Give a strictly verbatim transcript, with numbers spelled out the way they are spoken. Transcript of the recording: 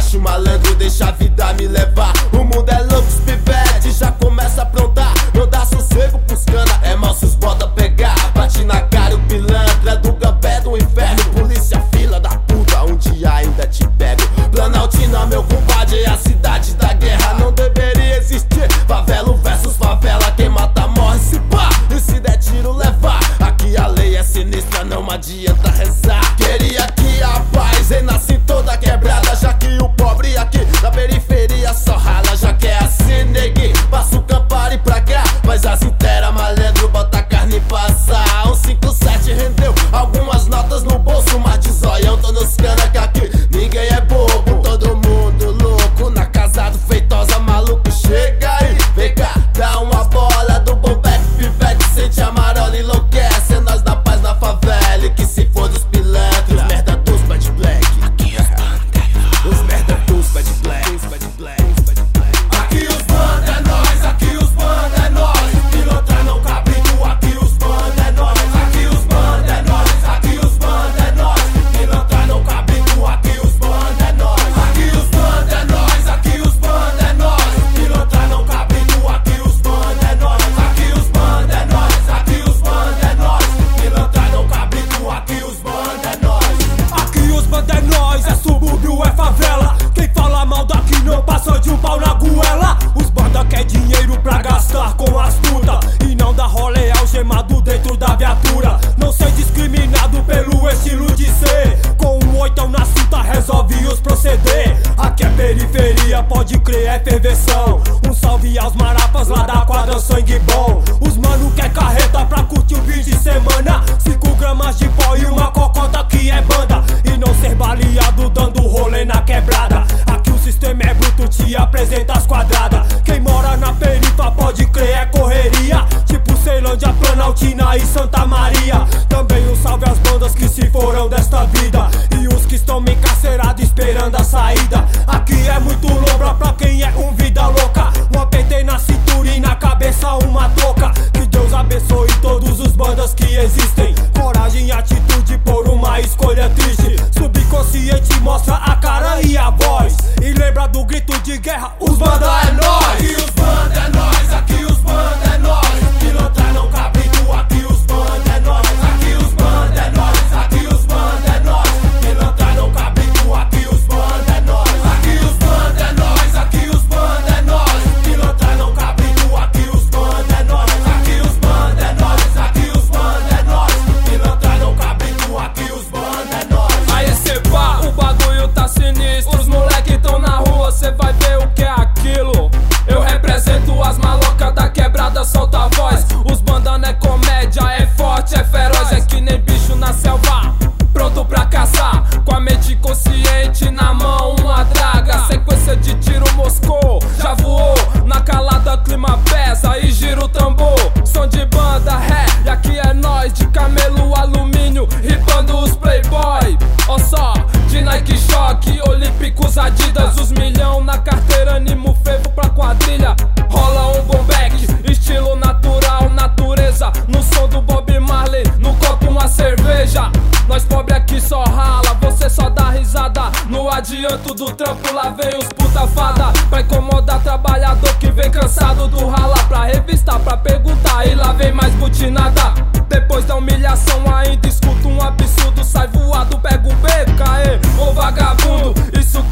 Deixa o malandro, deixa a vida me levar. O mundo é louco, os pivete já começa a aprontar. Não dá sossego pros cana, é mal se os bota pegar. Bate na cara o pilantra do gambé do inferno. Polícia, fila da puta, um dia ainda te pego. Planaltina, meu compadre, é a cidade da guerra. Não deveria existir favela versus favela. Quem mata morre, se pá, e se der tiro levar. Aqui a lei é sinistra, não adianta rezar. Queria que a paz reinasse em toda quebrada, já que o pobre aqui na periferia só rala. Já que é assim, neguinho, passa o campari pra cá, faz as inteiras, malandro, bota a carne pra assar. Um cinco sete rendeu algumas notas no bolso, mas de zoião tô nos cana que aqui ninguém é bobo. Todo mundo louco na casa do Feitosa, maluco, chega aí, vem cá, dá uma bola do bombeque, pivete, sente a marola, enlouquece. É nós da paz na favela e que se for dos pilantras, os merda dos bad black. Aqui os merda dos bad black. Aqui os banda é nós, aqui os banda é nós. Pilantra não cabe tu, aqui os banda é nós. Aqui os banda é nós, aqui os banda é nós. Pilantra não cabe tu, aqui os banda é nós. Aqui os banda é nós, aqui os banda é nós. Pilantra não cabe tu, aqui os banda é nós. Aqui os banda é nós, aqui os banda é nós. Pilantra não cabe tu, aqui os banda é nós. Aqui os banda é nós, é subúrbio, é favela. Quem fala mal daqui não passa de um pau na goela. Os banda quer dinheiro pra gastar com as puta e não dá rolê algemado dentro da viatura. Não ser discriminado pelo estilo de ser, com um oitão na cinta resolve os proceder. Aqui é periferia, pode crer, é ferveção. Um salve aos marapas lá da quadra, sangue bom. Os mano quer carreta pra curtir o fim de semana. Cinco gramas de pó e uma cocota que é banda, e não ser baleado dando rolê na quebrada. Aqui o sistema é bruto, te apresenta as quadradas. Quem mora na perifa pode crer, é correria, tipo Ceilândia, Planaltina e Santa Maria. Também um salve às bandas que se foram desta vida e os que estão encarcerados esperando a saída. Aqui é muito lombra pra quem é um vida louca. Um apetei na cintura e na cabeça uma touca. Que Deus abençoe todos os bandas que existem. Coragem e atitude por uma escolha triste. Subconsciente mostra a cara e a voz, e lembra do grito de guerra, os banda é nós. Aqui os banda é nós, aqui os banda é nós. Pilantra não cabe tu, aqui os banda é nós. Aqui os banda é nós, aqui os banda é nós. Pilantra não cabe tu, aqui os banda é nós. Aqui os banda é nós, aqui os banda é nós. Pilantra não cabe tu, aqui os banda é nós. Aqui os banda é nós, aqui os banda é nós. Pilantra não cabe tu, aqui os banda é nós. Aí cê pá, o bagulho tá sinistro. Os moleque tão na rua, cê vai ver o que é aquilo. Eu represento as malocas da quebrada, solta a voz. Os bandana é comédia, é forte, é feroz. É que nem bicho na selva, pronto pra caçar. Com a mente consciente, na mão uma draga. Sequência de tiro Moscou, já voou. Na calada clima pesa e gira o tambor. Som de banda, ré, e aqui é nós. De camelo, alumínio, ripando os playboy. Ó só, de Nike Shock, Olímpicos, Adidas. Os milhão na carteira, animo fervo pra quadrilha. Rola um bombeck, estilo natural, natureza. No som do Bob Marley, no copo uma cerveja. Nós pobre aqui só rala, você só dá risada. No adianto do trampo, lá vem os puta fada. Pra incomodar trabalhador que vem cansado do rala. Pra revistar, pra perguntar e lá vem mais butinada. Depois da humilhação ainda escuto um absurdo. Sai voado, pega um beco, aê, ô vagabundo. Isso